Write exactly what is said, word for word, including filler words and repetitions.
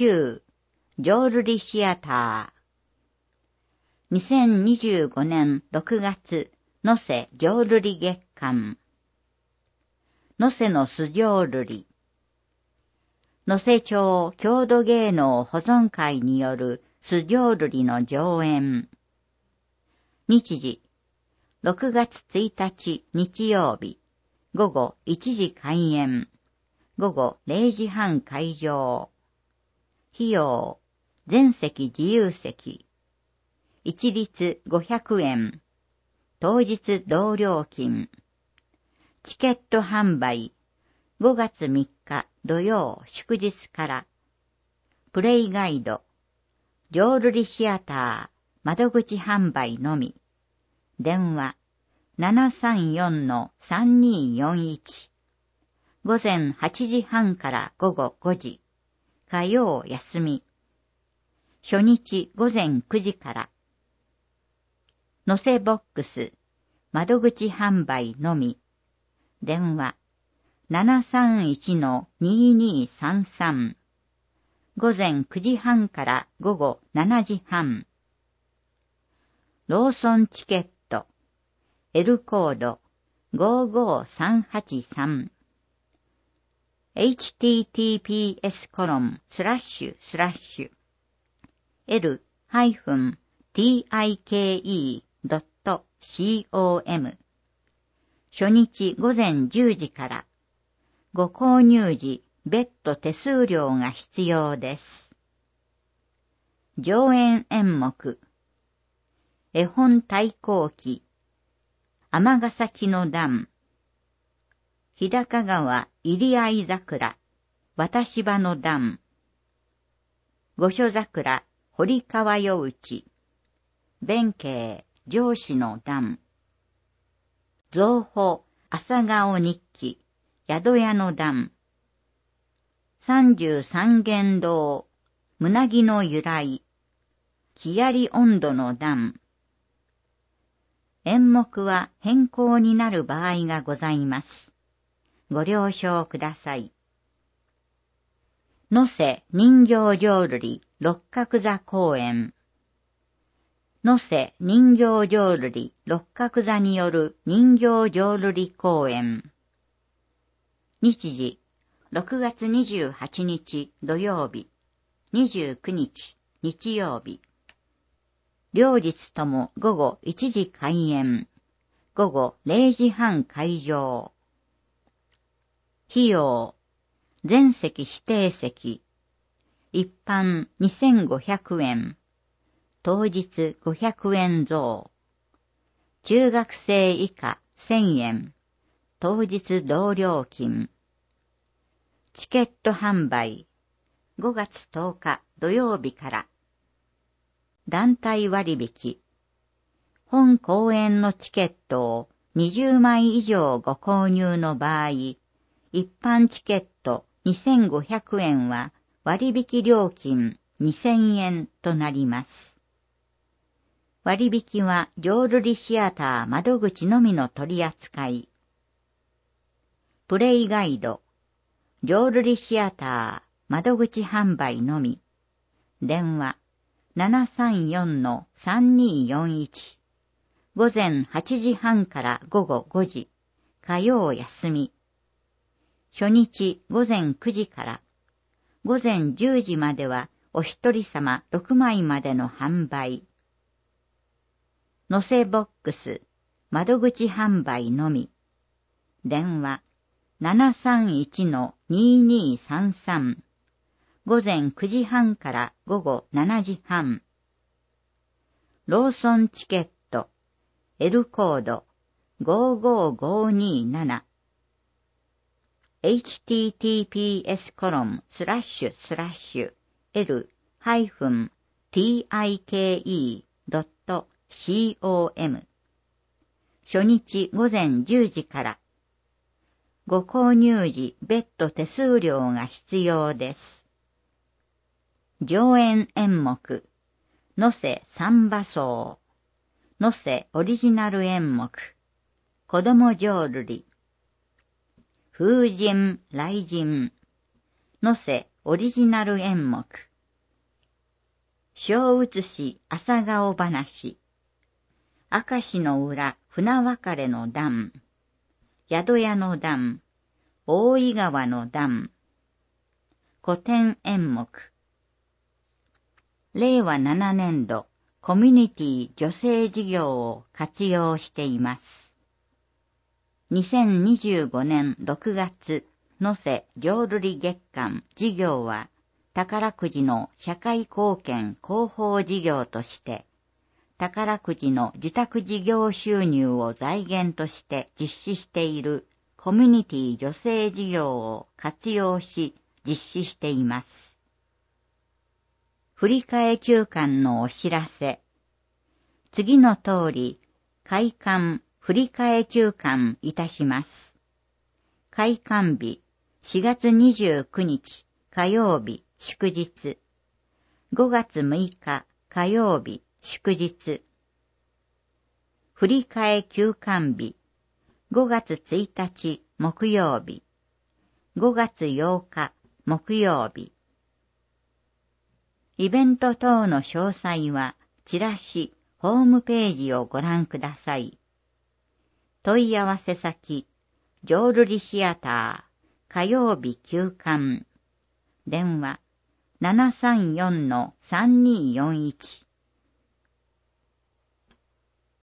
旧浄瑠璃シアター。にせんにじゅうごねんろくがつ、能勢浄瑠璃月間。能勢の素浄瑠璃。能勢町郷土芸能保存会による素浄瑠璃の上演。日時、ろくがつついたち日曜日、午後いちじ開演。午後れいじはん会場。費用、全席自由席。一律ごひゃくえん。当日同料金。チケット販売、ごがつみっか土曜祝日から。プレイガイド、浄瑠璃シアター窓口販売のみ。電話 ななさんよんのさんにーよんいち。午前はちじはんから午後ごじ。火曜休み。初日午前くじから。能勢ボックス、窓口販売のみ。電話 ななさんいちのにーにーさんさん。午前くじはんから午後しちじはん。ローソンチケット、L コードごごさんはちさん。エイチティーティーピーエスコロンスラッシュスラッシュ エル ハイフン ティーアイケーイー ドット コム 初日午前じゅうじから。ご購入時別途手数料が必要です。上演演目、絵本太閤記、尼崎の段、日高川入合桜、私場の段、御所桜、堀川夜打、弁慶、上司の段、造法、朝顔日記、宿屋の段、三十三間堂、胸木の由来、木遣温度の段。演目は変更になる場合がございます。ご了承ください。能勢人形浄瑠璃六角座公演。能勢人形浄瑠璃六角座による人形浄瑠璃公演。日時、ろくがつにじゅうはちにち土曜日、にじゅうくにち日曜日。両日とも午後いちじ開演。午後れいじはん会場。費用、全席指定席。一般にせんごひゃくえん。当日ごひゃくえん増。中学生以下せんえん。当日同料金。チケット販売、ごがつとおか土曜日から。団体割引。本公演のチケットをにじゅうまい以上ご購入の場合、一般チケットにせんごひゃくえんは割引料金にせんえんとなります。割引は浄瑠璃シアター窓口のみの取り扱い。プレイガイド、浄瑠璃シアター窓口販売のみ。電話 ななさんよんのさんにーよんいち。午前はちじはんから午後ごじ。火曜休み。初日午前くじから。午前じゅうじまではお一人様ろくまいまでの販売。能勢ボックス、窓口販売のみ。電話 ななさんいちのにーにーさんさん。午前くじはんから午後しちじはん。ローソンチケット、L コードごごごにーなな。エイチティーティーピーエスコロンスラッシュスラッシュ エル ハイフン ティーアイケーイー ドット コム 初日午前じゅうじから。ご購入時別途手数料が必要です。上演演目、能勢三馬荘、能勢オリジナル演目、子供浄瑠璃、風神雷神、能勢オリジナル演目、 小写し朝顔話、明石の裏船別れの段、宿屋の段、大井川の段、古典演目。れいわななねんど、コミュニティ女性事業を活用しています。にせんにじゅうごねんろくがつ、能勢浄瑠璃月間事業は、宝くじの社会貢献広報事業として、宝くじの受託事業収入を財源として実施しているコミュニティ女性事業を活用し実施しています。振替休館のお知らせ。次の通り、開館振替休館いたします。開館日、しがつにじゅうくにち火曜日祝日。ごがつむいか火曜日祝日。振替休館日、ごがつついたち木曜日。ごがつようか木曜日。イベント等の詳細は、チラシ、ホームページをご覧ください。問い合わせ先、浄瑠璃シアター、火曜日休館。電話、ななさんよんのさんにーよんいち。